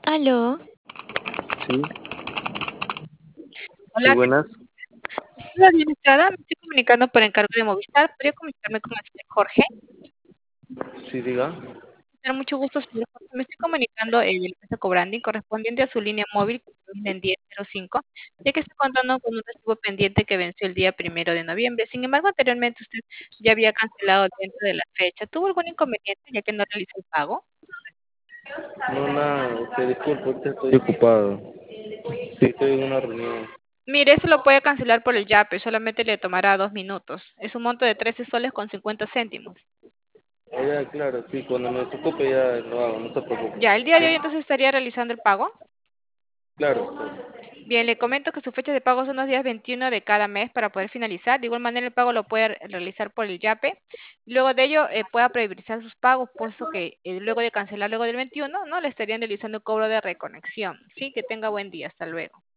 Aló, Sí, sí, hola, buenas. soy administrada, me estoy comunicando por encargo de Movistar. ¿Podría comunicarme con el señor Jorge? Sí, diga. Tener mucho gusto, señor Jorge. Me estoy comunicando de la empresa Cobrandi correspondiente a su línea móvil que termina en 1005, ya que estoy contando con un recibo pendiente que venció el día 1 de noviembre. Sin embargo, anteriormente usted ya había cancelado dentro de la fecha. ¿Tuvo algún inconveniente ya que no realizó el pago? No, nada, te disculpo, ahorita estoy ocupado. Sí, estoy en una reunión. Mire, eso lo puede cancelar por el Yape, solamente le tomará 2 minutos. Es un monto de 13 soles con 50 céntimos. Ah, ya, claro, sí, cuando me desocupe ya lo hago, no se Ya, preocupe. el día de Sí, hoy entonces estaría realizando el pago. claro, claro. Bien, le comento que su fecha de pago son los días 21 de cada mes para poder finalizar. De igual manera, el pago lo puede realizar por el Yape. Luego de ello, pueda priorizar sus pagos, puesto que luego de cancelar luego del 21, ¿no? Le estarían realizando cobro de reconexión. Sí, que tenga buen día. Hasta luego.